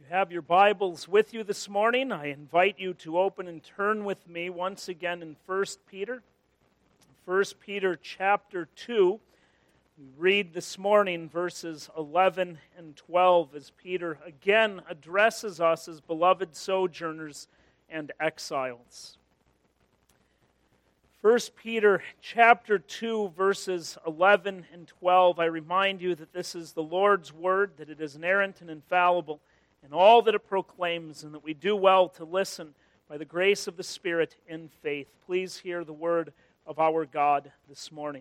You have your Bibles with you this morning. I invite you to open and turn with me once again in 1 Peter. 1 Peter chapter 2. We read this morning verses 11 and 12 as Peter again addresses us as beloved sojourners and exiles. 1 Peter chapter 2 verses 11 and 12. I remind you that this is the Lord's word, that it is inerrant and infallible in all that it proclaims, and that we do well to listen by the grace of the Spirit in faith. Please hear the word of our God this morning.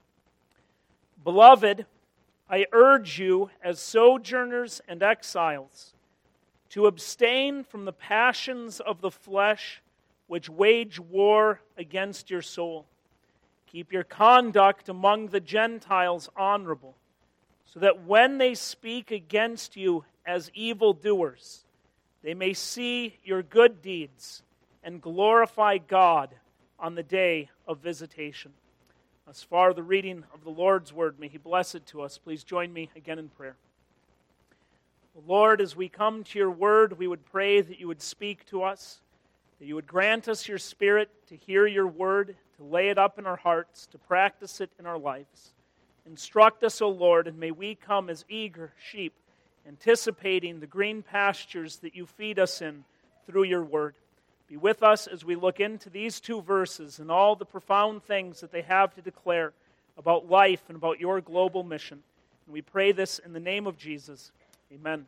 Beloved, I urge you as sojourners and exiles to abstain from the passions of the flesh which wage war against your soul. Keep your conduct among the Gentiles honorable, so that when they speak against you as evildoers, they may see your good deeds and glorify God on the day of visitation. Thus far, the reading of the Lord's word. May He bless it to us. Please join me again in prayer. Lord, as we come to your word, we would pray that you would speak to us, that you would grant us your Spirit to hear your word, to lay it up in our hearts, to practice it in our lives. Instruct us, O Lord, and may we come as eager sheep, anticipating the green pastures that you feed us in through your word. Be with us as we look into these two verses and all the profound things that they have to declare about life and about your global mission. And we pray this in the name of Jesus. Amen.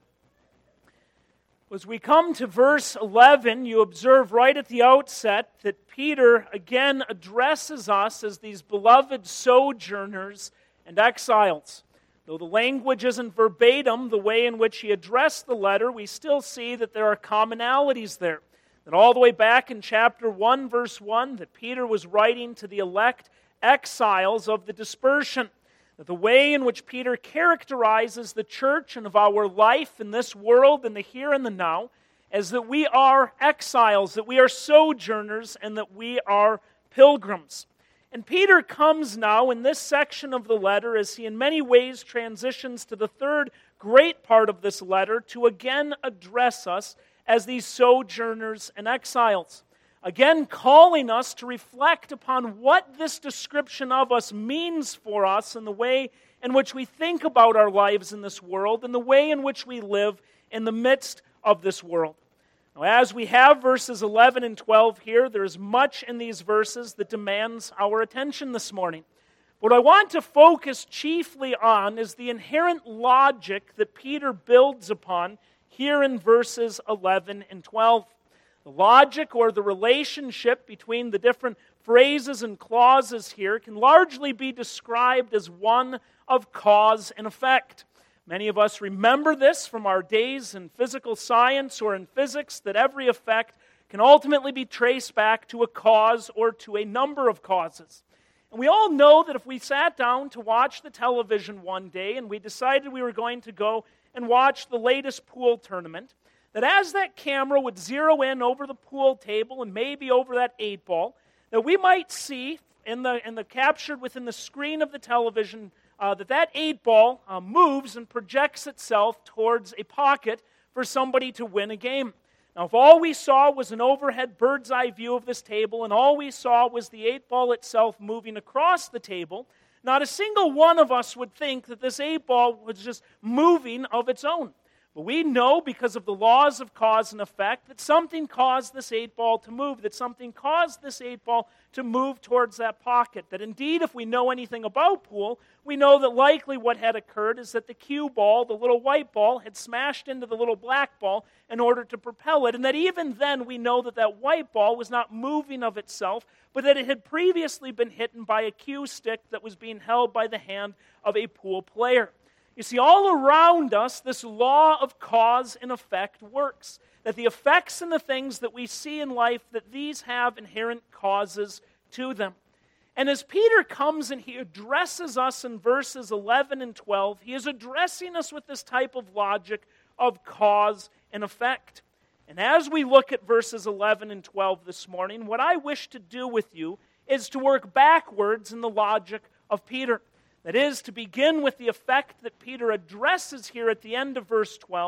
As we come to verse 11, you observe right at the outset that Peter again addresses us as these beloved sojourners and exiles. Though the language isn't verbatim, the way in which he addressed the letter, we still see that there are commonalities there. That all the way back in chapter 1, verse 1, that Peter was writing to the elect exiles of the dispersion. That the way in which Peter characterizes the church and of our life in this world and the here and the now is that we are exiles, that we are sojourners, and that we are pilgrims. And Peter comes now in this section of the letter, as he in many ways transitions to the third great part of this letter, to again address us as these sojourners and exiles. Again, calling us to reflect upon what this description of us means for us and the way in which we think about our lives in this world and the way in which we live in the midst of this world. Now, as we have verses 11 and 12 here, there's much in these verses that demands our attention this morning. What I want to focus chiefly on is the inherent logic that Peter builds upon here in verses 11 and 12. The logic or the relationship between the different phrases and clauses here can largely be described as one of cause and effect. Many of us remember this from our days in physical science or in physics, that every effect can ultimately be traced back to a cause or to a number of causes. And we all know that if we sat down to watch the television one day and we decided we were going to go and watch the latest pool tournament, that as that camera would zero in over the pool table and maybe over that 8-ball, that we might see in the captured within the screen of the television that 8-ball moves and projects itself towards a pocket for somebody to win a game. Now, if all we saw was an overhead bird's eye view of this table and all we saw was the 8-ball itself moving across the table, not a single one of us would think that this 8-ball was just moving of its own. But we know, because of the laws of cause and effect, that something caused this 8-ball to move, that something caused this 8-ball to move towards that pocket. That indeed, if we know anything about pool, we know that likely what had occurred is that the cue ball, the little white ball, had smashed into the little black ball in order to propel it. And that even then, we know that that white ball was not moving of itself, but that it had previously been hit by a cue stick that was being held by the hand of a pool player. You see, all around us, this law of cause and effect works. That the effects and the things that we see in life, that these have inherent causes to them. And as Peter comes and he addresses us in verses 11 and 12, he is addressing us with this type of logic of cause and effect. And as we look at verses 11 and 12 this morning, what I wish to do with you is to work backwards in the logic of Peter. That is, to begin with the effect that Peter addresses here at the end of verse 12,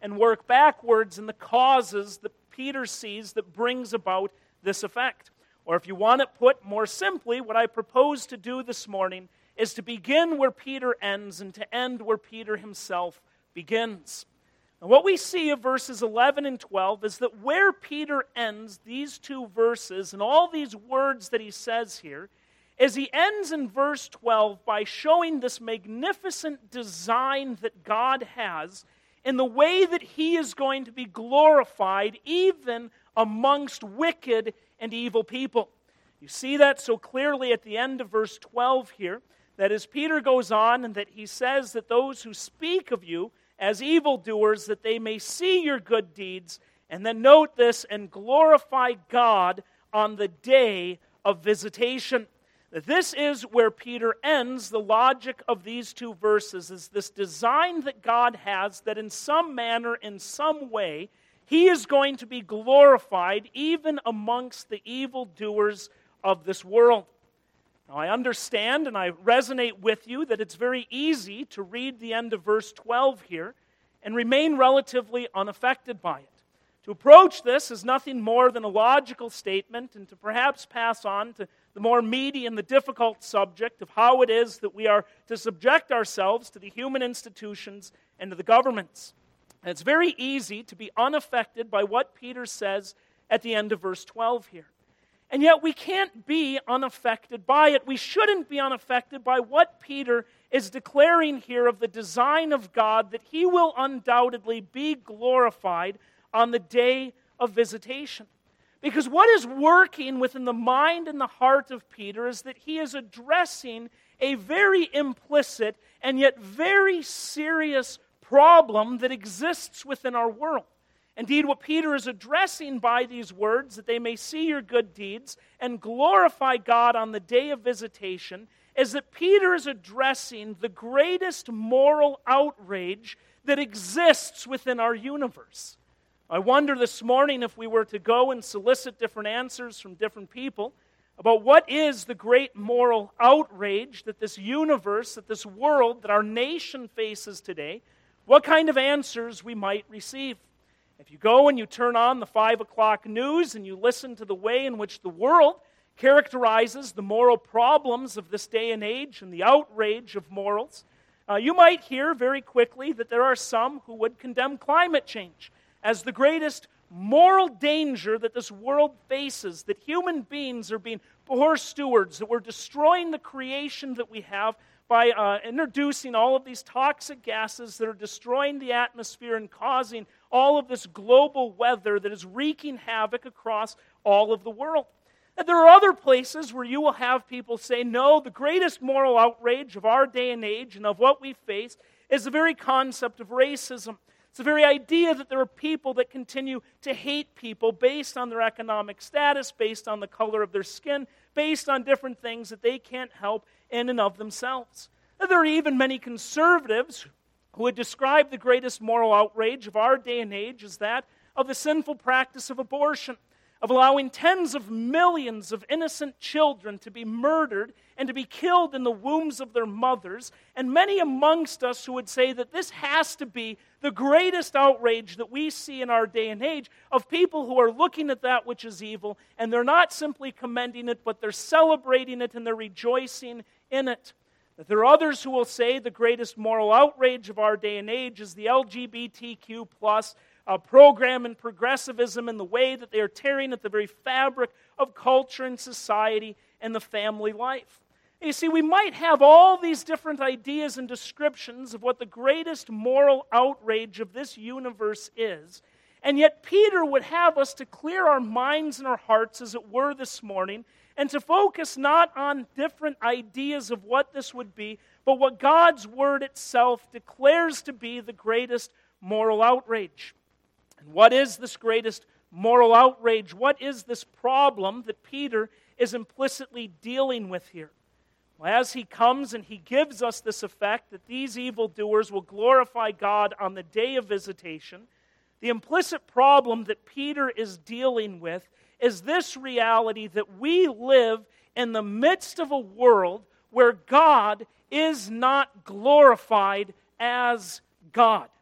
and work backwards in the causes that Peter sees that brings about this effect. Or if you want it put more simply, what I propose to do this morning is to begin where Peter ends and to end where Peter himself begins. And what we see of verses 11 and 12 is that where Peter ends these two verses and all these words that he says here, is he ends in verse 12 by showing this magnificent design that God has in the way that he is going to be glorified even amongst wicked and evil people. You see that so clearly at the end of verse 12 here, that as Peter goes on and that he says that those who speak of you as evildoers, that they may see your good deeds, and then note this, and glorify God on the day of visitation. This is where Peter ends the logic of these two verses, is this design that God has that in some manner, in some way, he is going to be glorified even amongst the evildoers of this world. Now, I understand and I resonate with you that it's very easy to read the end of verse 12 here and remain relatively unaffected by it. To approach this is nothing more than a logical statement and to perhaps pass on to the more meaty and the difficult subject of how it is that we are to subject ourselves to the human institutions and to the governments. And it's very easy to be unaffected by what Peter says at the end of verse 12 here. And yet we can't be unaffected by it. We shouldn't be unaffected by what Peter is declaring here of the design of God, that he will undoubtedly be glorified on the day of visitation. Because what is working within the mind and the heart of Peter is that he is addressing a very implicit and yet very serious problem that exists within our world. Indeed, what Peter is addressing by these words, that they may see your good deeds and glorify God on the day of visitation, is that Peter is addressing the greatest moral outrage that exists within our universe. I wonder this morning if we were to go and solicit different answers from different people about what is the great moral outrage that this universe, that this world, that our nation faces today, what kind of answers we might receive. If you go and you turn on the 5 o'clock news and you listen to the way in which the world characterizes the moral problems of this day and age and the outrage of morals, you might hear very quickly that there are some who would condemn climate change as the greatest moral danger that this world faces, that human beings are being poor stewards, that we're destroying the creation that we have by introducing all of these toxic gases that are destroying the atmosphere and causing all of this global weather that is wreaking havoc across all of the world. And there are other places where you will have people say, no, the greatest moral outrage of our day and age and of what we face is the very concept of racism. It's the very idea that there are people that continue to hate people based on their economic status, based on the color of their skin, based on different things that they can't help in and of themselves. And there are even many conservatives who would describe the greatest moral outrage of our day and age as that of the sinful practice of abortion, of allowing tens of millions of innocent children to be murdered and to be killed in the wombs of their mothers, and many amongst us who would say that this has to be the greatest outrage that we see in our day and age, of people who are looking at that which is evil, and they're not simply commending it, but they're celebrating it and they're rejoicing in it. That there are others who will say the greatest moral outrage of our day and age is the LGBTQ plus program and progressivism in the way that they are tearing at the very fabric of culture and society and the family life. You see, we might have all these different ideas and descriptions of what the greatest moral outrage of this universe is, and yet Peter would have us to clear our minds and our hearts, as it were, this morning, and to focus not on different ideas of what this would be, but what God's Word itself declares to be the greatest moral outrage. And what is this greatest moral outrage? What is this problem that Peter is implicitly dealing with here? Well, as he comes and he gives us this effect that these evildoers will glorify God on the day of visitation, the implicit problem that Peter is dealing with is this reality that we live in the midst of a world where God is not glorified as God.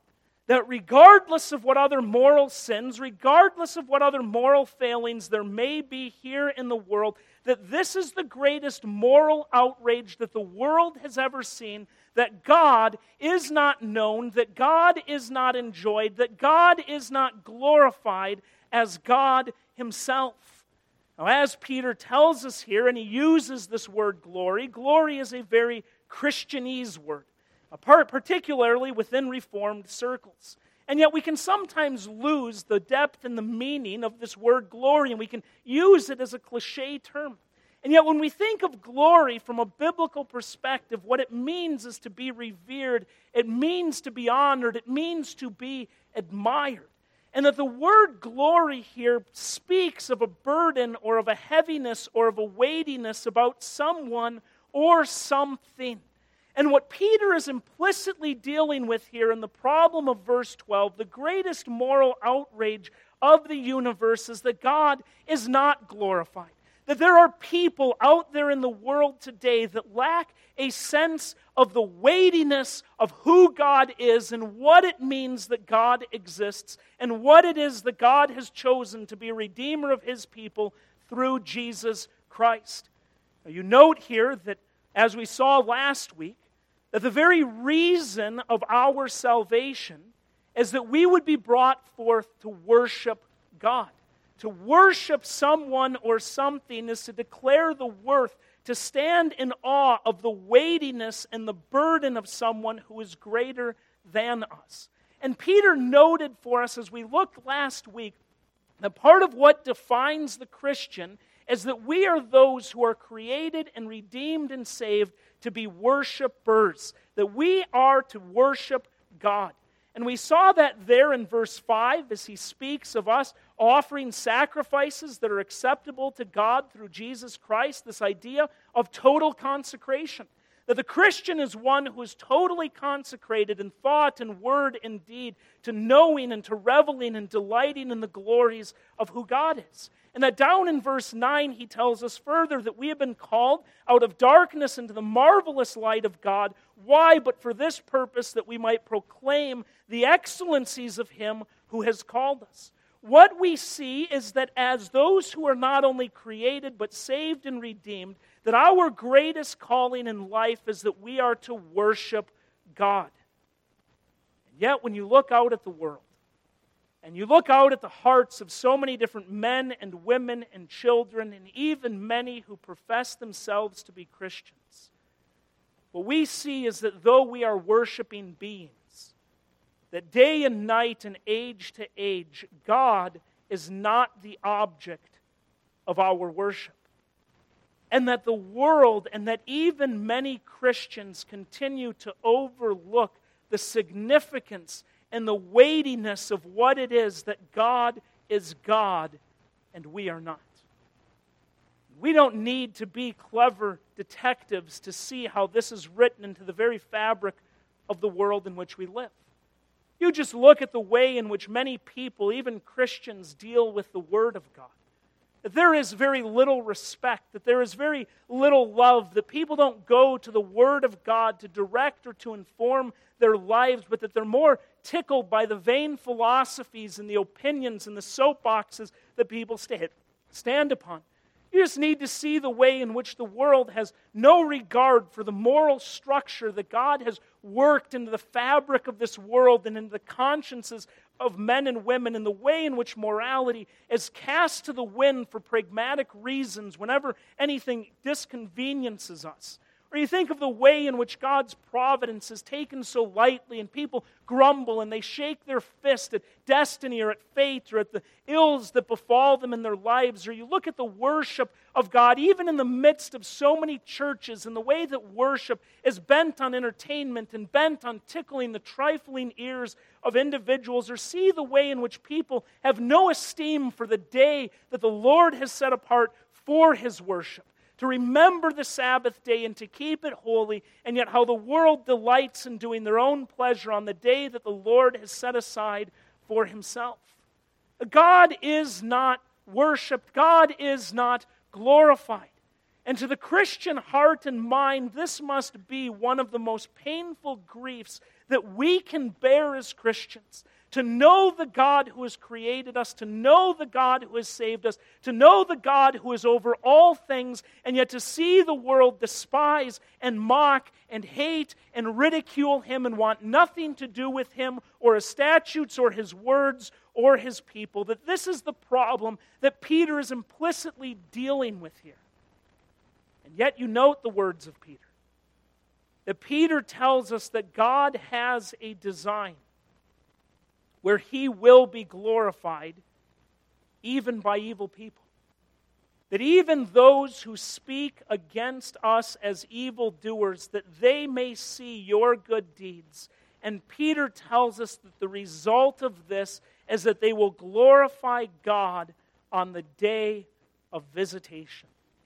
that regardless of what other moral sins, regardless of what other moral failings there may be here in the world, that this is the greatest moral outrage that the world has ever seen, that God is not known, that God is not enjoyed, that God is not glorified as God himself. Now, as Peter tells us here, and he uses this word glory, glory is a very Christianese word, particularly within Reformed circles. And yet we can sometimes lose the depth and the meaning of this word glory, and we can use it as a cliche term. And yet when we think of glory from a biblical perspective, what it means is to be revered, it means to be honored, it means to be admired. And that the word glory here speaks of a burden or of a heaviness or of a weightiness about someone or something. And what Peter is implicitly dealing with here in the problem of verse 12, the greatest moral outrage of the universe, is that God is not glorified. That there are people out there in the world today that lack a sense of the weightiness of who God is and what it means that God exists and what it is that God has chosen to be a redeemer of his people through Jesus Christ. Now, you note here that, as we saw last week, that the very reason of our salvation is that we would be brought forth to worship God. To worship someone or something is to declare the worth, to stand in awe of the weightiness and the burden of someone who is greater than us. And Peter noted for us as we looked last week that part of what defines the Christian is that we are those who are created and redeemed and saved to be worshipers, that we are to worship God. And we saw that there in verse 5 as he speaks of us offering sacrifices that are acceptable to God through Jesus Christ, this idea of total consecration. That the Christian is one who is totally consecrated in thought and word and deed to knowing and to reveling and delighting in the glories of who God is. And that down in verse 9 he tells us further that we have been called out of darkness into the marvelous light of God. Why? But for this purpose, that we might proclaim the excellencies of him who has called us. What we see is that as those who are not only created but saved and redeemed, that our greatest calling in life is that we are to worship God. And yet when you look out at the world, and you look out at the hearts of so many different men and women and children, and even many who profess themselves to be Christians, what we see is that though we are worshiping beings, that day and night and age to age, God is not the object of our worship. And that the world, and that even many Christians continue to overlook the significance and the weightiness of what it is that God is God and we are not. We don't need to be clever detectives to see how this is written into the very fabric of the world in which we live. You just look at the way in which many people, even Christians, deal with the Word of God. That there is very little respect, that there is very little love, that people don't go to the Word of God to direct or to inform their lives, but that they're more tickled by the vain philosophies and the opinions and the soapboxes that people stand upon. You just need to see the way in which the world has no regard for the moral structure that God has worked into the fabric of this world and into the consciences of men and women, and the way in which morality is cast to the wind for pragmatic reasons whenever anything disconveniences us. Or you think of the way in which God's providence is taken so lightly, and people grumble and they shake their fist at destiny or at fate or at the ills that befall them in their lives. Or you look at the worship of God, even in the midst of so many churches, and the way that worship is bent on entertainment and bent on tickling the trifling ears of individuals. Or see the way in which people have no esteem for the day that the Lord has set apart for his worship, to remember the Sabbath day and to keep it holy, and yet how the world delights in doing their own pleasure on the day that the Lord has set aside for himself. God is not worshipped. God is not glorified. And to the Christian heart and mind, this must be one of the most painful griefs that we can bear as Christians. To know the God who has created us, to know the God who has saved us, to know the God who is over all things, and yet to see the world despise and mock and hate and ridicule Him and want nothing to do with Him or His statutes or His words or His people. That this is the problem that Peter is implicitly dealing with here. And yet you note the words of Peter. That Peter tells us that God has a design where He will be glorified even by evil people. That even those who speak against us as evildoers, that they may see your good deeds. And Peter tells us that the result of this is that they will glorify God on the day of visitation.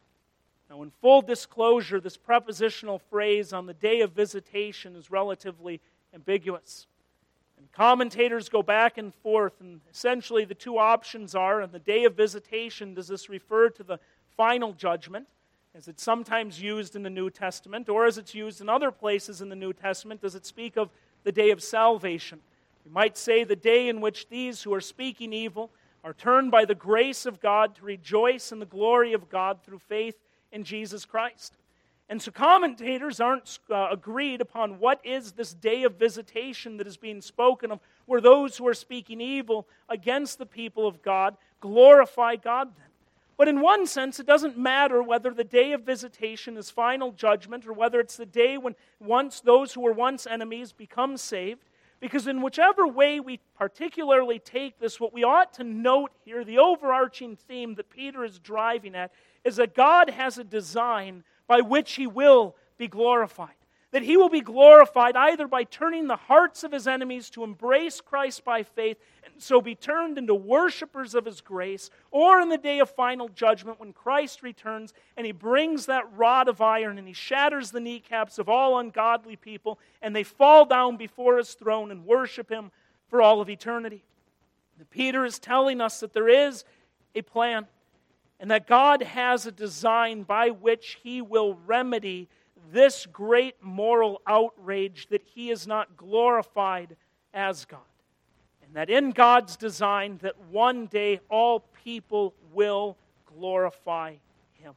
Now, in full disclosure, this prepositional phrase on the day of visitation is relatively ambiguous. And commentators go back and forth, and essentially the two options are, on the day of visitation, does this refer to the final judgment, as it's sometimes used in the New Testament, or as it's used in other places in the New Testament, does it speak of the day of salvation? We might say the day in which these who are speaking evil are turned by the grace of God to rejoice in the glory of God through faith in Jesus Christ. And so commentators aren't agreed upon what is this day of visitation that is being spoken of, where those who are speaking evil against the people of God glorify God then. But in one sense, it doesn't matter whether the day of visitation is final judgment or whether it's the day when those who were once enemies become saved. Because in whichever way we particularly take this, what we ought to note here, the overarching theme that Peter is driving at, is that God has a design by which He will be glorified. That He will be glorified either by turning the hearts of His enemies to embrace Christ by faith and so be turned into worshipers of His grace, or in the day of final judgment when Christ returns and He brings that rod of iron and He shatters the kneecaps of all ungodly people and they fall down before His throne and worship Him for all of eternity. And Peter is telling us that there is a plan, and that God has a design by which He will remedy this great moral outrage that He is not glorified as God. And that in God's design, that one day all people will glorify Him.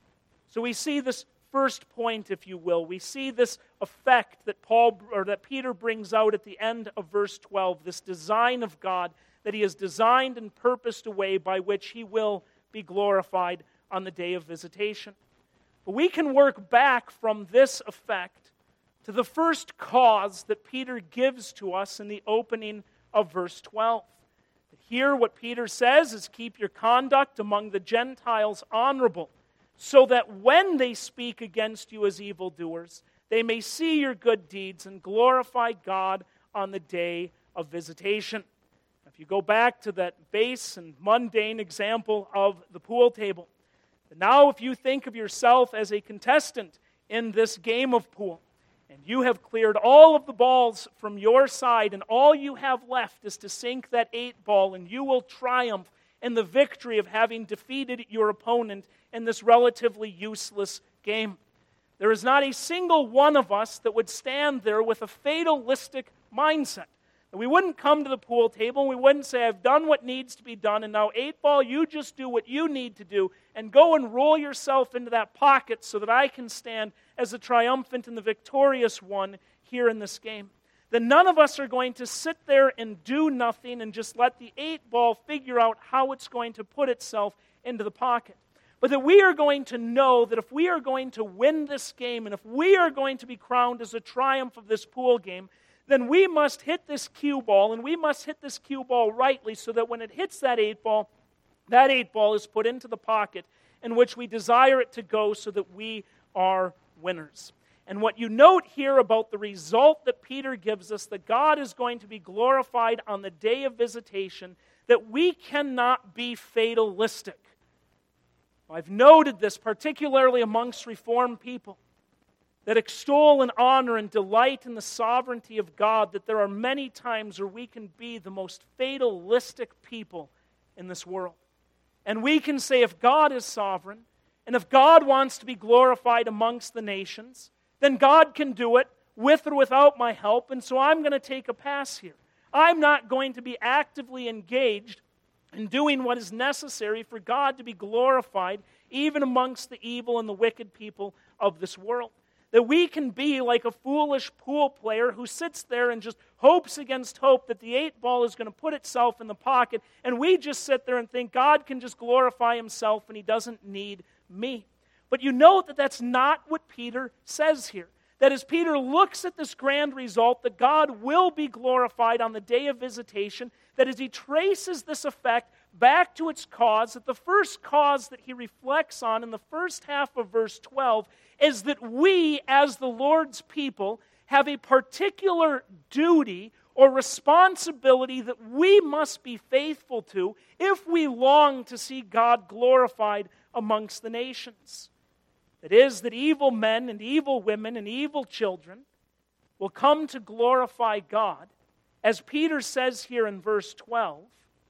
So we see this first point, if you will. We see this effect that Peter brings out at the end of verse 12, this design of God that He has designed and purposed a way by which He will be glorified on the day of visitation. But we can work back from this effect to the first cause that Peter gives to us in the opening of verse 12. Here what Peter says is, keep your conduct among the Gentiles honorable, so that when they speak against you as evildoers, they may see your good deeds and glorify God on the day of visitation. If you go back to that base and mundane example of the pool table, now if you think of yourself as a contestant in this game of pool, and you have cleared all of the balls from your side, and all you have left is to sink that 8 ball, and you will triumph in the victory of having defeated your opponent in this relatively useless game. There is not a single one of us that would stand there with a fatalistic mindset. We wouldn't come to the pool table and we wouldn't say, I've done what needs to be done, and now 8 ball, you just do what you need to do and go and roll yourself into that pocket so that I can stand as the triumphant and the victorious one here in this game. Then none of us are going to sit there and do nothing and just let the 8 ball figure out how it's going to put itself into the pocket. But that we are going to know that if we are going to win this game and if we are going to be crowned as a triumph of this pool game, then we must hit this cue ball, and we must hit this cue ball rightly so that when it hits that 8 ball is put into the pocket in which we desire it to go so that we are winners. And what you note here about the result that Peter gives us, that God is going to be glorified on the day of visitation, that we cannot be fatalistic. I've noted this particularly amongst Reformed people, that extol and honor and delight in the sovereignty of God, that there are many times where we can be the most fatalistic people in this world. And we can say if God is sovereign, and if God wants to be glorified amongst the nations, then God can do it with or without my help, and so I'm going to take a pass here. I'm not going to be actively engaged in doing what is necessary for God to be glorified, even amongst the evil and the wicked people of this world. That we can be like a foolish pool player who sits there and just hopes against hope that the 8-ball is going to put itself in the pocket, and we just sit there and think God can just glorify himself and he doesn't need me. But you note that that's not what Peter says here. That as Peter looks at this grand result, that God will be glorified on the day of visitation, that as he traces this effect back to its cause, that the first cause that he reflects on in the first half of verse 12 is that we, as the Lord's people, have a particular duty or responsibility that we must be faithful to if we long to see God glorified amongst the nations. That is, that evil men and evil women and evil children will come to glorify God, as Peter says here in verse 12,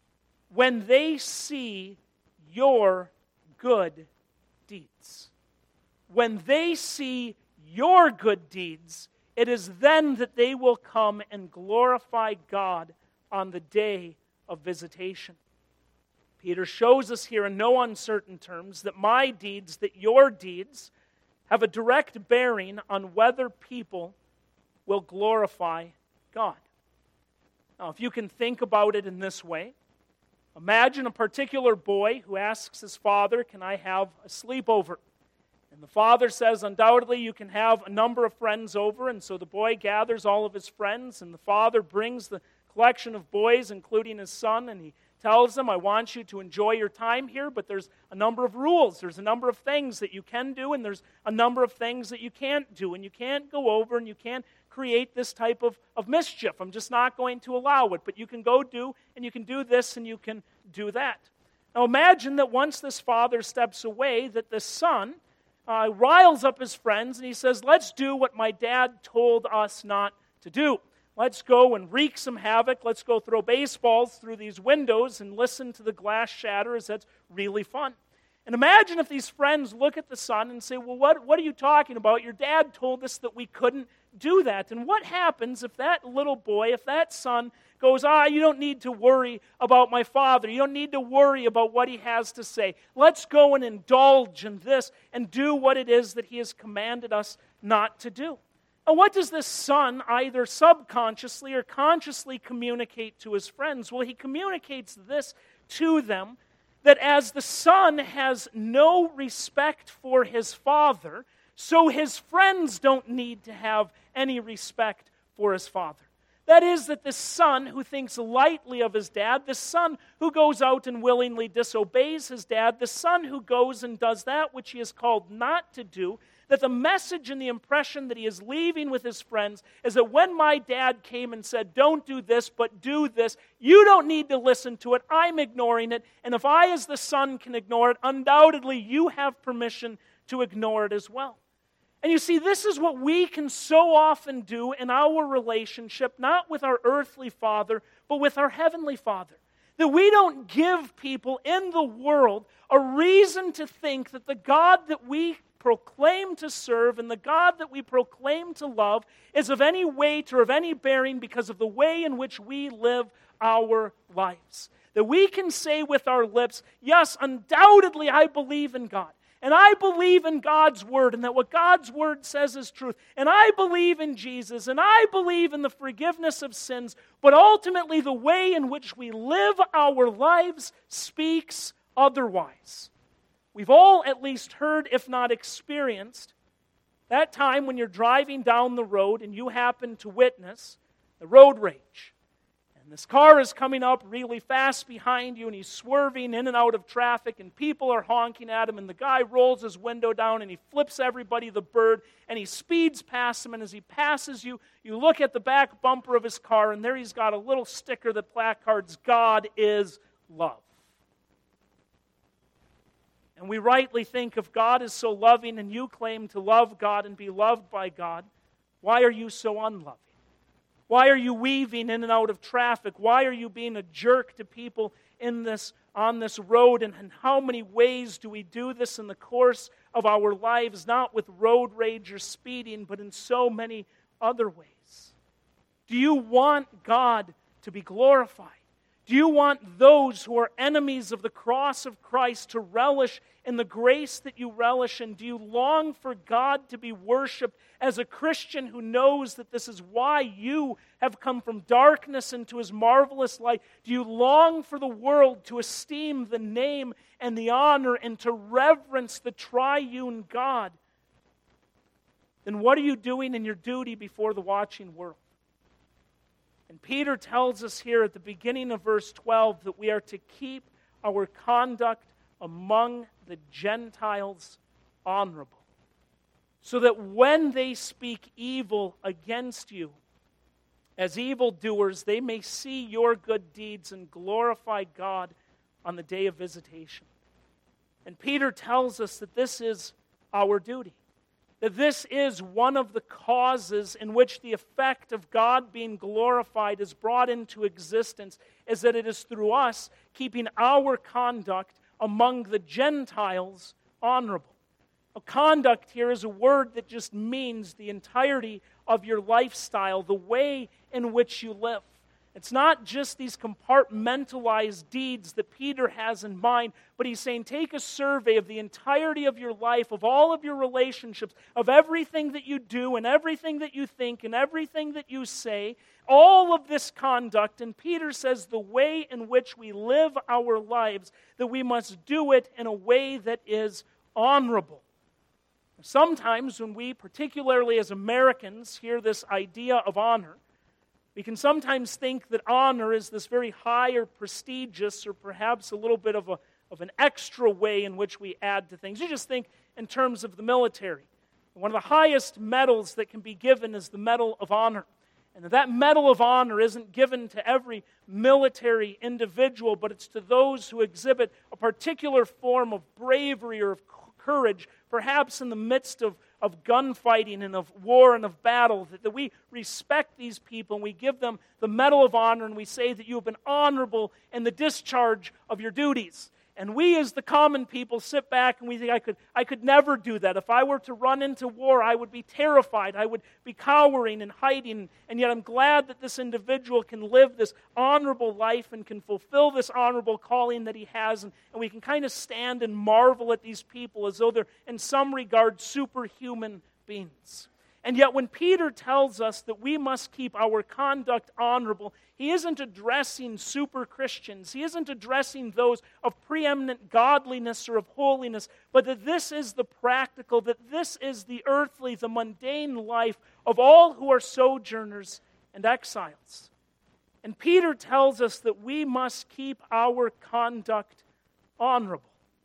when they see your good deeds. When they see your good deeds, it is then that they will come and glorify God on the day of visitation. Peter shows us here in no uncertain terms that my deeds, that your deeds, have a direct bearing on whether people will glorify God. Now, if you can think about it in this way, imagine a particular boy who asks his father, "Can I have a sleepover?" And the father says, "Undoubtedly you can have a number of friends over." And so the boy gathers all of his friends, and the father brings the collection of boys, including his son, and he tells them, "I want you to enjoy your time here, but there's a number of rules. There's a number of things that you can do, and there's a number of things that you can't do. And you can't go over and you can't create this type of mischief. I'm just not going to allow it. But you can go do, and you can do this, and you can do that." Now imagine that once this father steps away, that the son riles up his friends, and he says, "Let's do what my dad told us not to do. Let's go and wreak some havoc. Let's go throw baseballs through these windows and listen to the glass shatter, as that's really fun." And imagine if these friends look at the son and say, "Well, what are you talking about? Your dad told us that we couldn't do that." And what happens if that little boy, if that son goes, "You don't need to worry about my father. You don't need to worry about what he has to say. Let's go and indulge in this and do what it is that he has commanded us not to do." And what does this son either subconsciously or consciously communicate to his friends? Well, he communicates this to them, that as the son has no respect for his father, so his friends don't need to have any respect for his father. That is, that this son who thinks lightly of his dad, this son who goes out and willingly disobeys his dad, the son who goes and does that which he is called not to do, that the message and the impression that he is leaving with his friends is that when my dad came and said, "Don't do this, but do this," you don't need to listen to it. I'm ignoring it. And if I as the son can ignore it, undoubtedly you have permission to ignore it as well. And you see, this is what we can so often do in our relationship, not with our earthly father, but with our heavenly Father. That we don't give people in the world a reason to think that the God that we proclaim to serve and the God that we proclaim to love is of any weight or of any bearing because of the way in which we live our lives. That we can say with our lips, "Yes, undoubtedly I believe in God. And I believe in God's Word, and that what God's Word says is truth. And I believe in Jesus, and I believe in the forgiveness of sins. But ultimately, the way in which we live our lives speaks otherwise." We've all at least heard, if not experienced, that time when you're driving down the road and you happen to witness the road rage. And this car is coming up really fast behind you, and he's swerving in and out of traffic, and people are honking at him, and the guy rolls his window down, and he flips everybody the bird, and he speeds past him, and as he passes you, you look at the back bumper of his car, and there he's got a little sticker that placards, "God is love." And we rightly think, if God is so loving and you claim to love God and be loved by God, why are you so unloving? Why are you weaving in and out of traffic? Why are you being a jerk to people on this road? And in how many ways do we do this in the course of our lives, not with road rage or speeding, but in so many other ways? Do you want God to be glorified? Do you want those who are enemies of the cross of Christ to relish in the grace that you relish in? Do you long for God to be worshiped as a Christian who knows that this is why you have come from darkness into His marvelous light? Do you long for the world to esteem the name and the honor and to reverence the triune God? Then what are you doing in your duty before the watching world? And Peter tells us here at the beginning of verse 12 that we are to keep our conduct among the Gentiles honorable, so that when they speak evil against you as evildoers, they may see your good deeds and glorify God on the day of visitation. And Peter tells us that this is our duty. That this is one of the causes in which the effect of God being glorified is brought into existence, is that it is through us keeping our conduct among the Gentiles honorable. Now, conduct here is a word that just means the entirety of your lifestyle, the way in which you live. It's not just these compartmentalized deeds that Peter has in mind, but he's saying take a survey of the entirety of your life, of all of your relationships, of everything that you do and everything that you think and everything that you say, all of this conduct. And Peter says the way in which we live our lives, that we must do it in a way that is honorable. Sometimes when we, particularly as Americans, hear this idea of honor, we can sometimes think that honor is this very high or prestigious or perhaps a little bit of an extra way in which we add to things. You just think in terms of the military. One of the highest medals that can be given is the Medal of Honor. And that Medal of Honor isn't given to every military individual, but it's to those who exhibit a particular form of bravery or of courage, perhaps in the midst of gunfighting and of war and of battle, that we respect these people and we give them the Medal of Honor and we say that you have been honorable in the discharge of your duties. And we as the common people sit back and we think, I could never do that. If I were to run into war, I would be terrified. I would be cowering and hiding. And yet I'm glad that this individual can live this honorable life and can fulfill this honorable calling that he has. And we can kind of stand and marvel at these people as though they're in some regard superhuman beings. And yet when Peter tells us that we must keep our conduct honorable, he isn't addressing super Christians. He isn't addressing those of preeminent godliness or of holiness, but that this is the practical, that this is the earthly, the mundane life of all who are sojourners and exiles. And Peter tells us that we must keep our conduct honorable.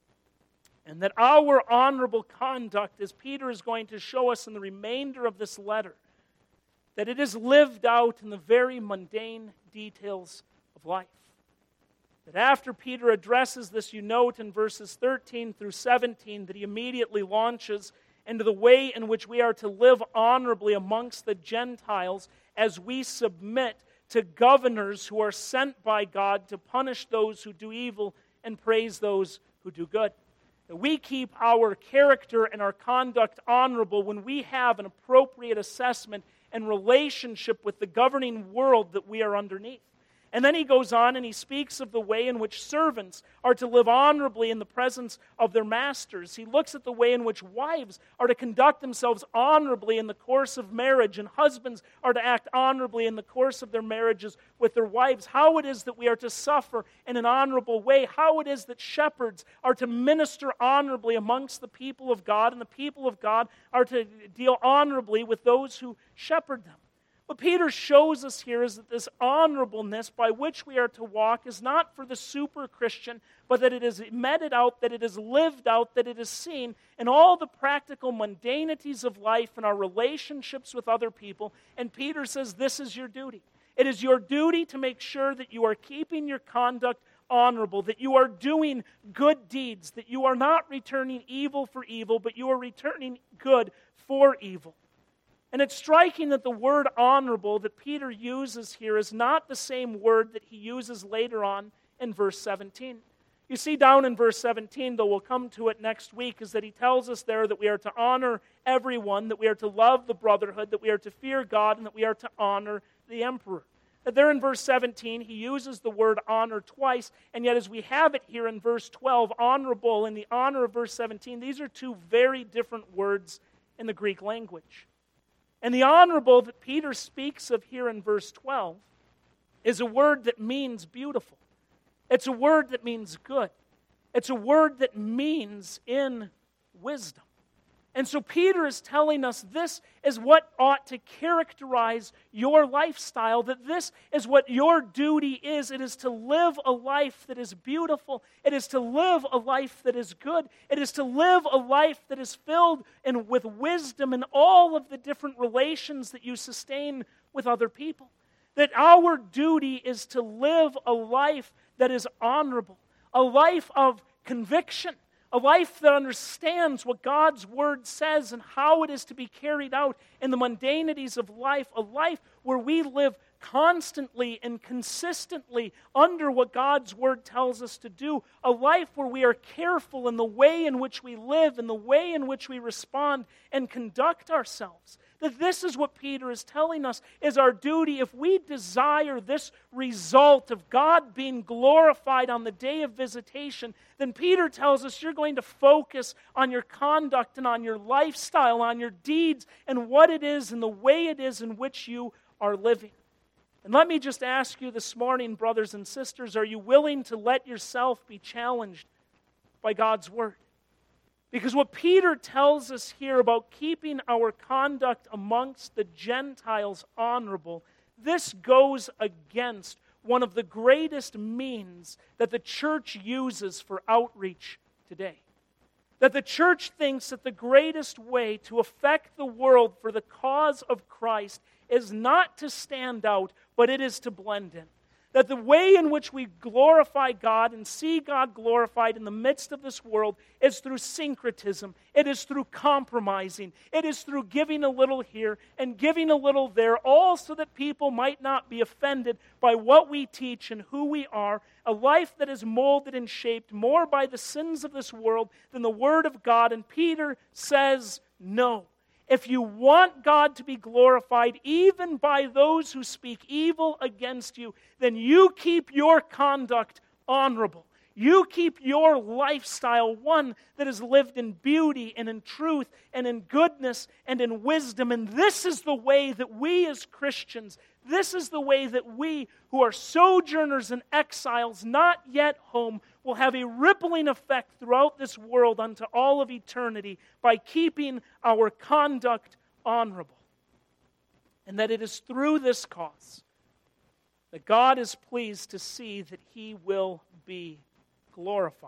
And that our honorable conduct, as Peter is going to show us in the remainder of this letter, that it is lived out in the very mundane details of life. That after Peter addresses this, you note in verses 13 through 17 that he immediately launches into the way in which we are to live honorably amongst the Gentiles as we submit to governors who are sent by God to punish those who do evil and praise those who do good. We keep our character and our conduct honorable when we have an appropriate assessment and relationship with the governing world that we are underneath. And then he goes on and he speaks of the way in which servants are to live honorably in the presence of their masters. He looks at the way in which wives are to conduct themselves honorably in the course of marriage, and husbands are to act honorably in the course of their marriages with their wives. How it is that we are to suffer in an honorable way. How it is that shepherds are to minister honorably amongst the people of God, and the people of God are to deal honorably with those who shepherd them. What Peter shows us here is that this honorableness by which we are to walk is not for the super Christian, but that it is meted out, that it is lived out, that it is seen in all the practical mundanities of life and our relationships with other people. And Peter says this is your duty. It is your duty to make sure that you are keeping your conduct honorable, that you are doing good deeds, that you are not returning evil for evil, but you are returning good for evil. And it's striking that the word honorable that Peter uses here is not the same word that he uses later on in verse 17. You see down in verse 17, though we'll come to it next week, is that he tells us there that we are to honor everyone, that we are to love the brotherhood, that we are to fear God, and that we are to honor the emperor. That there in verse 17, he uses the word honor twice, and yet as we have it here in verse 12, honorable and the honor of verse 17, these are two very different words in the Greek language. And the honorable that Peter speaks of here in verse 12 is a word that means beautiful. It's a word that means good. It's a word that means in wisdom. And so Peter is telling us this is what ought to characterize your lifestyle, that this is what your duty is. It is to live a life that is beautiful. It is to live a life that is good. It is to live a life that is filled with wisdom in all of the different relations that you sustain with other people. That our duty is to live a life that is honorable, a life of conviction, a life that understands what God's Word says and how it is to be carried out in the mundanities of life, a life where we live constantly and consistently under what God's Word tells us to do, a life where we are careful in the way in which we live, in the way in which we respond and conduct ourselves. That this is what Peter is telling us is our duty. If we desire this result of God being glorified on the day of visitation, then Peter tells us you're going to focus on your conduct and on your lifestyle, on your deeds, and what it is and the way it is in which you are living. And let me just ask you this morning, brothers and sisters, are you willing to let yourself be challenged by God's Word? Because what Peter tells us here about keeping our conduct amongst the Gentiles honorable, this goes against one of the greatest means that the church uses for outreach today. That the church thinks that the greatest way to affect the world for the cause of Christ is not to stand out, but it is to blend in. That the way in which we glorify God and see God glorified in the midst of this world is through syncretism. It is through compromising. It is through giving a little here and giving a little there, all so that people might not be offended by what we teach and who we are. A life that is molded and shaped more by the sins of this world than the Word of God. And Peter says, no. If you want God to be glorified, even by those who speak evil against you, then you keep your conduct honorable. You keep your lifestyle one that is lived in beauty and in truth and in goodness and in wisdom. And this is the way that we as Christians, this is the way that we who are sojourners and exiles, not yet home, will have a rippling effect throughout this world unto all of eternity by keeping our conduct honorable. And that it is through this cause that God is pleased to see that He will be glorified.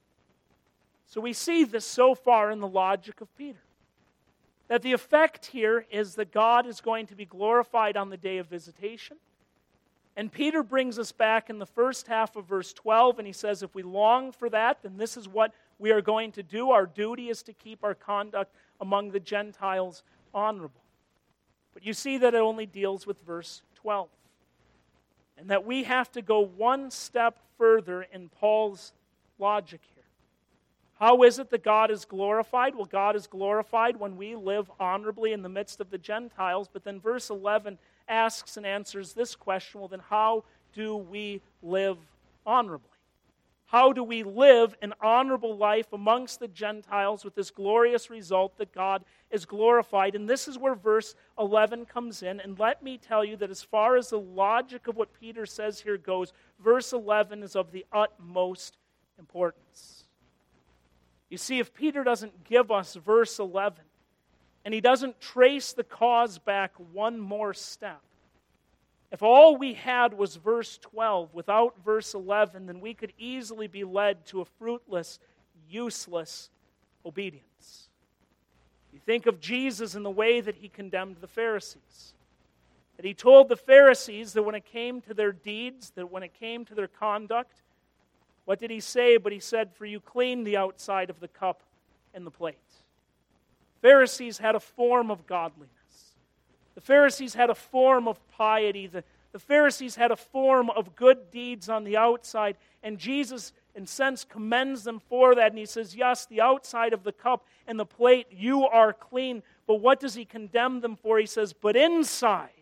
So we see this so far in the logic of Peter. That the effect here is that God is going to be glorified on the day of visitation. And Peter brings us back in the first half of verse 12, and he says, if we long for that, then this is what we are going to do. Our duty is to keep our conduct among the Gentiles honorable. But you see that it only deals with verse 12. And that we have to go one step further in Paul's logic here. How is it that God is glorified? Well, God is glorified when we live honorably in the midst of the Gentiles. But then verse 11 asks and answers this question, well, then how do we live honorably? How do we live an honorable life amongst the Gentiles with this glorious result that God is glorified? And this is where verse 11 comes in. And let me tell you that as far as the logic of what Peter says here goes, verse 11 is of the utmost importance. You see, if Peter doesn't give us verse 11, and he doesn't trace the cause back one more step, if all we had was verse 12 without verse 11, then we could easily be led to a fruitless, useless obedience. You think of Jesus and the way that he condemned the Pharisees. That he told the Pharisees that when it came to their deeds, that when it came to their conduct, what did he say? But he said, for you clean the outside of the cup and the plate. Pharisees had a form of godliness. The Pharisees had a form of piety. The Pharisees had a form of good deeds on the outside. And Jesus in a sense, commends them for that. And he says, yes, the outside of the cup and the plate, you are clean. But what does he condemn them for? He says, but inside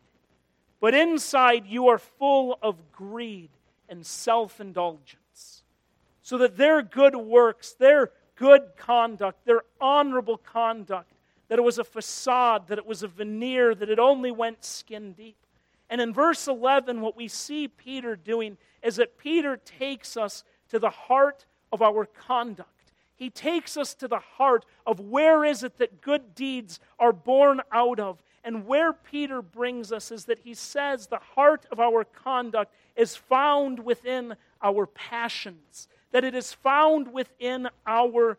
you are full of greed and self-indulgence. So that their good works, their good conduct, their honorable conduct, that it was a facade, that it was a veneer, that it only went skin deep. And in verse 11, what we see Peter doing is that Peter takes us to the heart of our conduct. He takes us to the heart of where is it that good deeds are born out of. And where Peter brings us is that he says the heart of our conduct is found within our passions, that it is found within our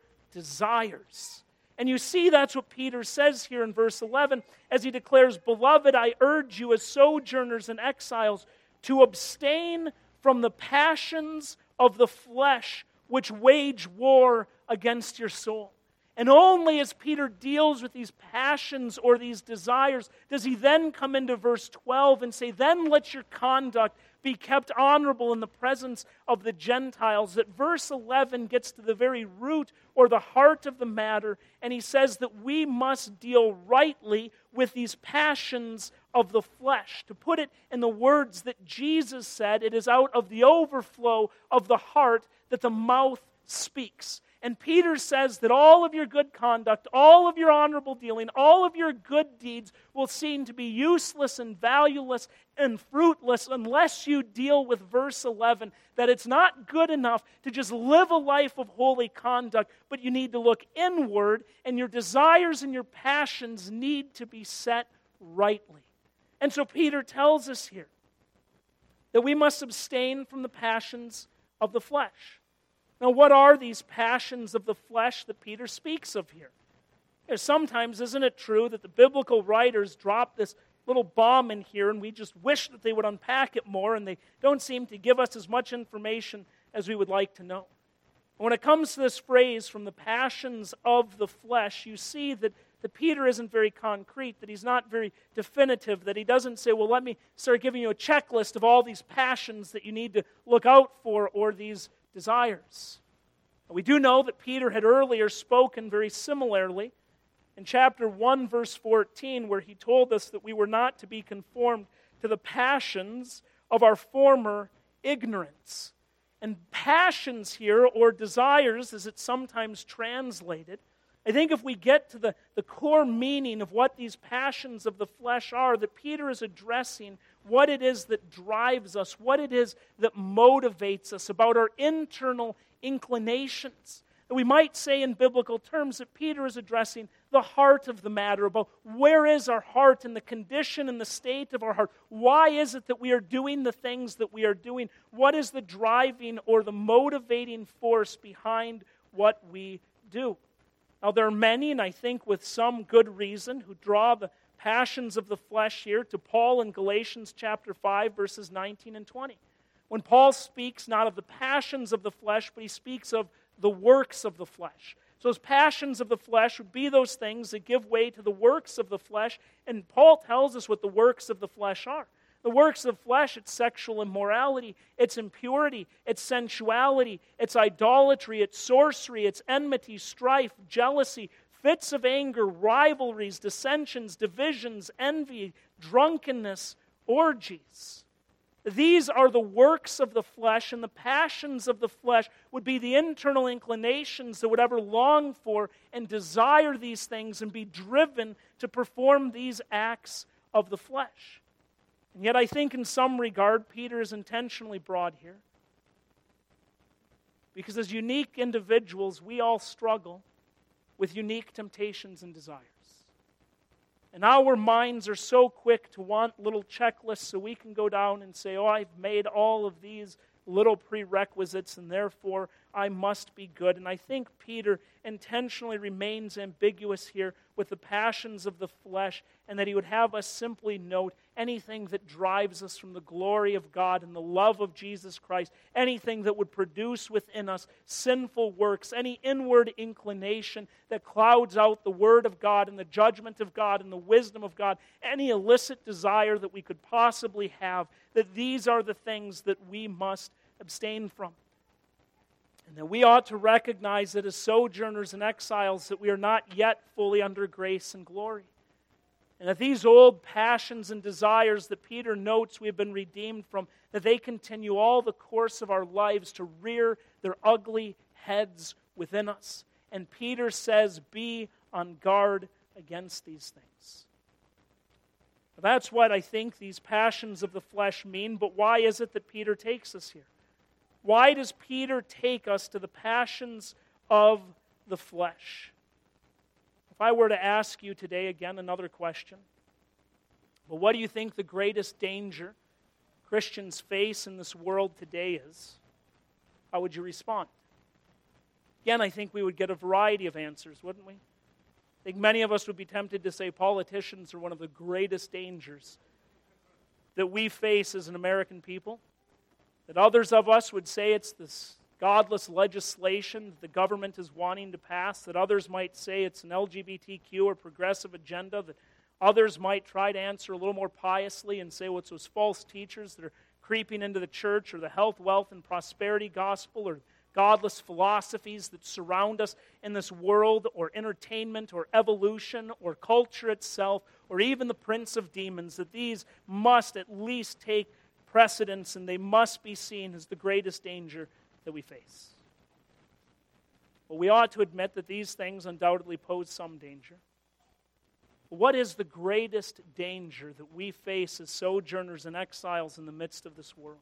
desires. And you see that's what Peter says here in verse 11 as he declares, "Beloved, I urge you as sojourners and exiles to abstain from the passions of the flesh which wage war against your soul." And only as Peter deals with these passions or these desires does he then come into verse 12 and say, "Then let your conduct be kept honorable in the presence of the Gentiles." That verse 11 gets to the very root or the heart of the matter, and he says that we must deal rightly with these passions of the flesh. To put it in the words that Jesus said, it is out of the overflow of the heart that the mouth speaks. And Peter says that all of your good conduct, all of your honorable dealing, all of your good deeds will seem to be useless and valueless and fruitless unless you deal with verse 11, that it's not good enough to just live a life of holy conduct, but you need to look inward, and your desires and your passions need to be set rightly. And so Peter tells us here that we must abstain from the passions of the flesh. Now, what are these passions of the flesh that Peter speaks of here? Sometimes, isn't it true that the biblical writers drop this little bomb in here and we just wish that they would unpack it more, and they don't seem to give us as much information as we would like to know? When it comes to this phrase, from the passions of the flesh, you see that Peter isn't very concrete, that he's not very definitive, that he doesn't say, well, let me start giving you a checklist of all these passions that you need to look out for or these desires. We do know that Peter had earlier spoken very similarly in chapter 1, verse 14, where he told us that we were not to be conformed to the passions of our former ignorance. And passions here, or desires, as it's sometimes translated, I think if we get to the core meaning of what these passions of the flesh are, that Peter is addressing what it is that drives us, what it is that motivates us about our internal inclinations. And we might say in biblical terms that Peter is addressing the heart of the matter, about where is our heart and the condition and the state of our heart. Why is it that we are doing the things that we are doing? What is the driving or the motivating force behind what we do? Now, there are many, and I think with some good reason, who draw the passions of the flesh here to Paul in Galatians chapter 5, verses 19 and 20. When Paul speaks not of the passions of the flesh, but he speaks of the works of the flesh. So his passions of the flesh would be those things that give way to the works of the flesh, and Paul tells us what the works of the flesh are. The works of the flesh, it's sexual immorality, it's impurity, it's sensuality, it's idolatry, it's sorcery, it's enmity, strife, jealousy, fits of anger, rivalries, dissensions, divisions, envy, drunkenness, orgies. These are the works of the flesh, and the passions of the flesh would be the internal inclinations that would ever long for and desire these things and be driven to perform these acts of the flesh. And yet I think in some regard, Peter is intentionally broad here. Because as unique individuals, we all struggle with unique temptations and desires. And our minds are so quick to want little checklists so we can go down and say, oh, I've made all of these little prerequisites and therefore I must be good. And I think Peter intentionally remains ambiguous here with the passions of the flesh, and that he would have us simply note anything that drives us from the glory of God and the love of Jesus Christ, anything that would produce within us sinful works, any inward inclination that clouds out the word of God and the judgment of God and the wisdom of God, any illicit desire that we could possibly have, that these are the things that we must abstain from. And that we ought to recognize that as sojourners and exiles that we are not yet fully under grace and glory. And that these old passions and desires that Peter notes we have been redeemed from, that they continue all the course of our lives to rear their ugly heads within us. And Peter says, be on guard against these things. That's what I think these passions of the flesh mean, but why is it that Peter takes us here? Why does Peter take us to the passions of the flesh? If I were to ask you today, again, another question, well, what do you think the greatest danger Christians face in this world today is? How would you respond? Again, I think we would get a variety of answers, wouldn't we? I think many of us would be tempted to say politicians are one of the greatest dangers that we face as an American people. That others of us would say it's this godless legislation that the government is wanting to pass. That others might say it's an LGBTQ or progressive agenda. That others might try to answer a little more piously and say, well, it's those false teachers that are creeping into the church, or the health, wealth, and prosperity gospel, or godless philosophies that surround us in this world, or entertainment, or evolution, or culture itself, or even the prince of demons, that these must at least take precedence and they must be seen as the greatest danger that we face. Well, we ought to admit that these things undoubtedly pose some danger. What is the greatest danger that we face as sojourners and exiles in the midst of this world?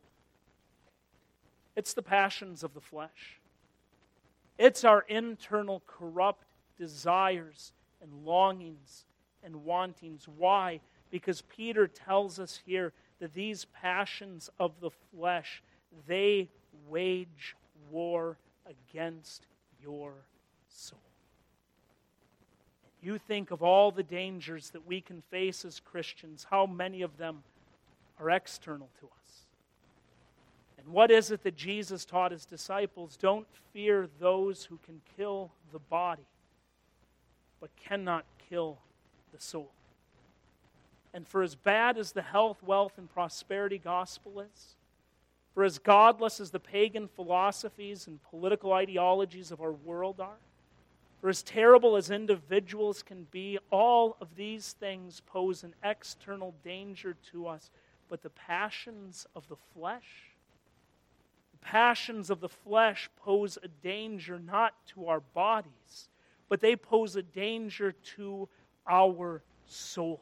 It's the passions of the flesh. It's our internal corrupt desires and longings and wantings. Why? Because Peter tells us here that these passions of the flesh, they wage war against your soul. You think of all the dangers that we can face as Christians, how many of them are external to us? And what is it that Jesus taught his disciples? Don't fear those who can kill the body, but cannot kill the soul. And for as bad as the health, wealth, and prosperity gospel is, for as godless as the pagan philosophies and political ideologies of our world are, for as terrible as individuals can be, all of these things pose an external danger to us. But the passions of the flesh, pose a danger not to our bodies, but they pose a danger to our souls.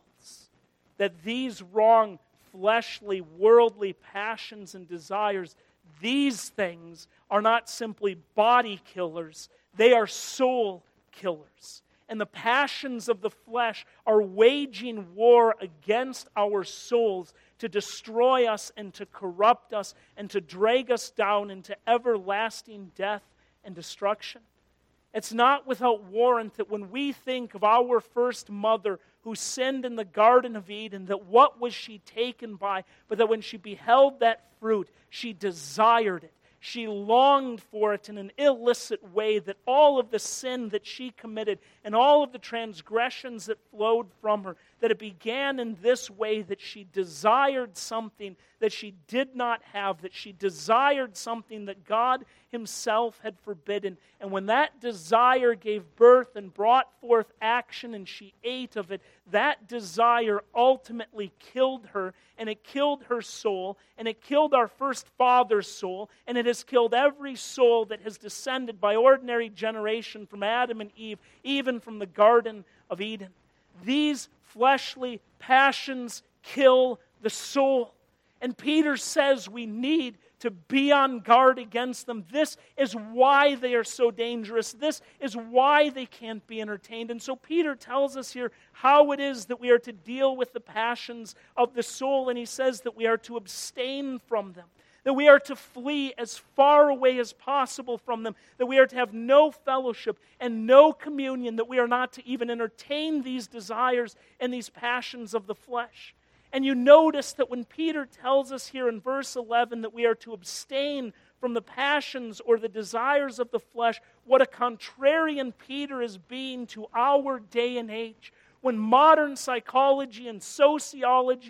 That these wrong, fleshly, worldly passions and desires, these things are not simply body killers, they are soul killers. And the passions of the flesh are waging war against our souls to destroy us and to corrupt us and to drag us down into everlasting death and destruction. It's not without warrant that when we think of our first mother who sinned in the Garden of Eden, that what was she taken by? But that when she beheld that fruit, she desired it. She longed for it in an illicit way, that all of the sin that she committed and all of the transgressions that flowed from her, that it began in this way, that she desired something that she did not have, that she desired something that God himself had forbidden. And when that desire gave birth and brought forth action and she ate of it, that desire ultimately killed her, and it killed her soul, and it killed our first father's soul, and it has killed every soul that has descended by ordinary generation from Adam and Eve, even from the Garden of Eden. These fleshly passions kill the soul. And Peter says we need to be on guard against them. This is why they are so dangerous. This is why they can't be entertained. And so Peter tells us here how it is that we are to deal with the passions of the soul. And he says that we are to abstain from them, that we are to flee as far away as possible from them, that we are to have no fellowship and no communion, that we are not to even entertain these desires and these passions of the flesh. And you notice that when Peter tells us here in verse 11 that we are to abstain from the passions or the desires of the flesh, what a contrarian Peter is being to our day and age. When modern psychology and sociology and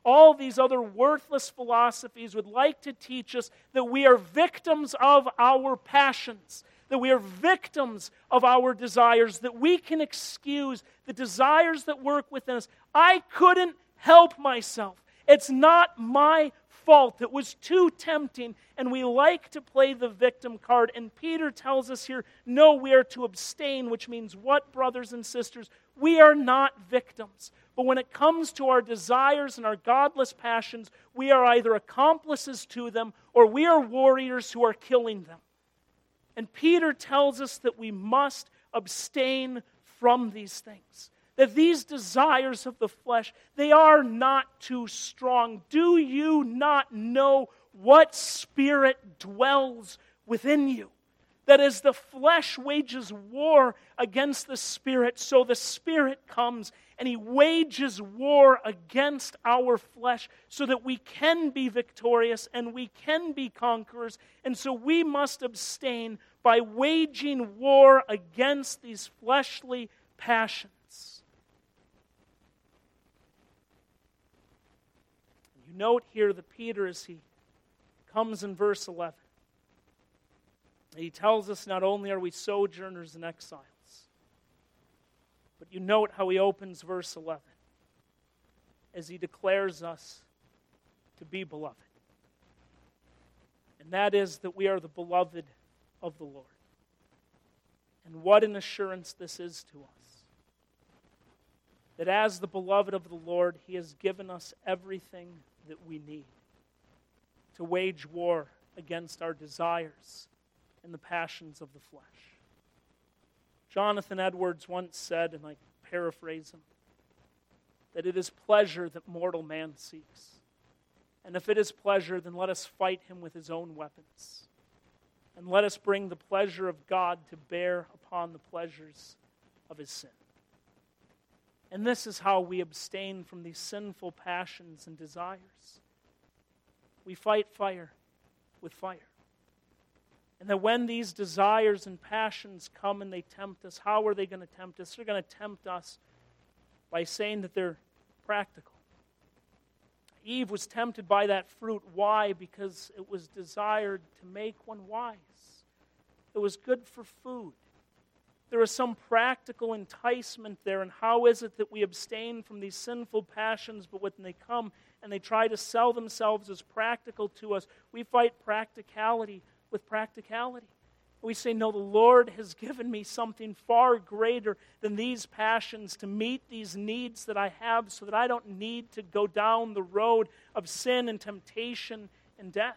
all these other worthless philosophies would like to teach us that we are victims of our passions, that we are victims of our desires, that we can excuse the desires that work within us. I couldn't help myself. It's not my fault. It was too tempting, and we like to play the victim card. And Peter tells us here, no, we are to abstain, which means what, brothers and sisters? We are not victims. But when it comes to our desires and our godless passions, we are either accomplices to them or we are warriors who are killing them. And Peter tells us that we must abstain from these things. That these desires of the flesh, they are not too strong. Do you not know what spirit dwells within you? That as the flesh wages war against the spirit, so the spirit comes and he wages war against our flesh so that we can be victorious and we can be conquerors. And so we must abstain by waging war against these fleshly passions. You note here that Peter, as he comes in verse 11, he tells us not only are we sojourners and exiles, but you note how he opens verse 11 as he declares us to be beloved. And that is that we are the beloved of the Lord. And what an assurance this is to us. That as the beloved of the Lord, he has given us everything that we need to wage war against our desires and the passions of the flesh. Jonathan Edwards once said, and I paraphrase him, that it is pleasure that mortal man seeks. And if it is pleasure, then let us fight him with his own weapons. And let us bring the pleasure of God to bear upon the pleasures of his sin. And this is how we abstain from these sinful passions and desires. We fight fire with fire. And that when these desires and passions come and they tempt us, how are they going to tempt us? They're going to tempt us by saying that they're practical. Eve was tempted by that fruit. Why? Because it was desired to make one wise. It was good for food. There is some practical enticement there. And how is it that we abstain from these sinful passions, but when they come and they try to sell themselves as practical to us, we fight practicality with practicality. We say, no, the Lord has given me something far greater than these passions to meet these needs that I have so that I don't need to go down the road of sin and temptation and death.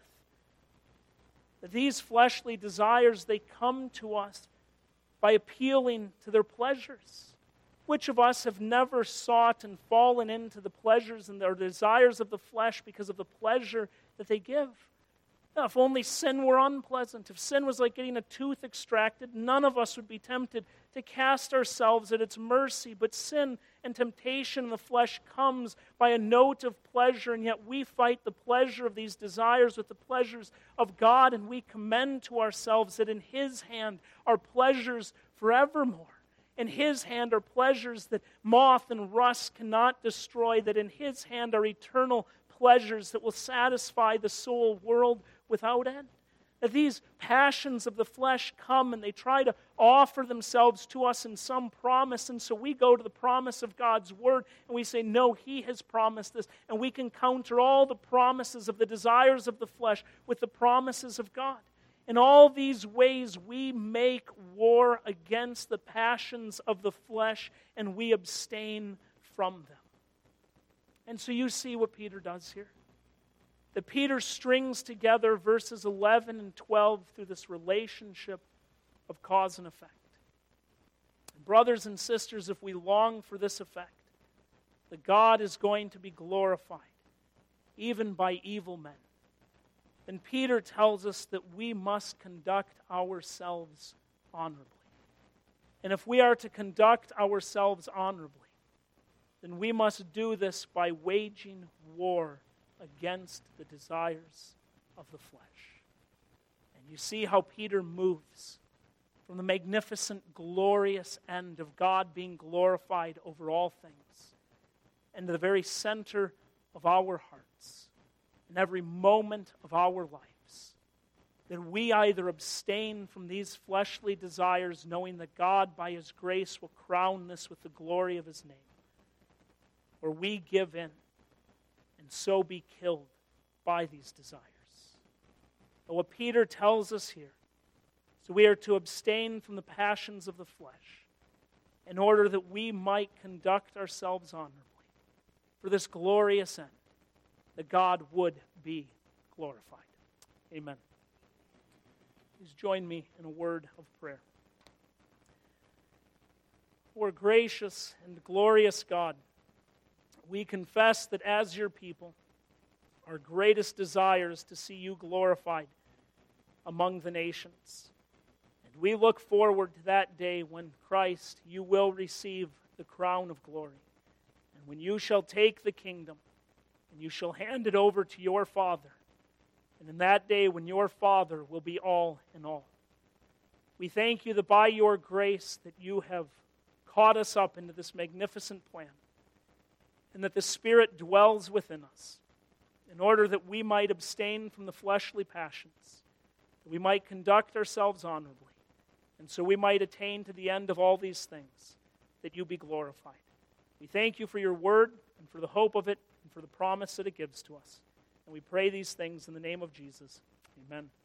That these fleshly desires, they come to us by appealing to their pleasures. Which of us have never sought and fallen into the pleasures and their desires of the flesh because of the pleasure that they give? Now, if only sin were unpleasant, if sin was like getting a tooth extracted, none of us would be tempted to cast ourselves at its mercy. But sin and temptation in the flesh comes by a note of pleasure, and yet we fight the pleasure of these desires with the pleasures of God, and we commend to ourselves that in His hand are pleasures forevermore. In His hand are pleasures that moth and rust cannot destroy, that in His hand are eternal pleasures that will satisfy the soul world without end. That these passions of the flesh come and they try to offer themselves to us in some promise, and so we go to the promise of God's Word and we say, no, He has promised this, and we can counter all the promises of the desires of the flesh with the promises of God. In all these ways, we make war against the passions of the flesh and we abstain from them. And so you see what Peter does here. That Peter strings together verses 11 and 12 through this relationship of cause and effect. Brothers and sisters, if we long for this effect, that God is going to be glorified, even by evil men, then Peter tells us that we must conduct ourselves honorably. And if we are to conduct ourselves honorably, then we must do this by waging war against the desires of the flesh. And you see how Peter moves from the magnificent, glorious end of God being glorified over all things and to the very center of our hearts, in every moment of our lives, that we either abstain from these fleshly desires, knowing that God, by His grace, will crown this with the glory of His name, or we give in and so be killed by these desires. But what Peter tells us here, so we are to abstain from the passions of the flesh in order that we might conduct ourselves honorably for this glorious end, that God would be glorified. Amen. Please join me in a word of prayer. Our gracious and glorious God, we confess that as your people, our greatest desire is to see you glorified among the nations. And we look forward to that day when Christ, you will receive the crown of glory. And when you shall take the kingdom, and you shall hand it over to your Father. And in that day when your Father will be all in all. We thank you that by your grace that you have caught us up into this magnificent plan, and that the Spirit dwells within us in order that we might abstain from the fleshly passions, that we might conduct ourselves honorably, and so we might attain to the end of all these things, that you be glorified. We thank you for your word and for the hope of it and for the promise that it gives to us. And we pray these things in the name of Jesus. Amen.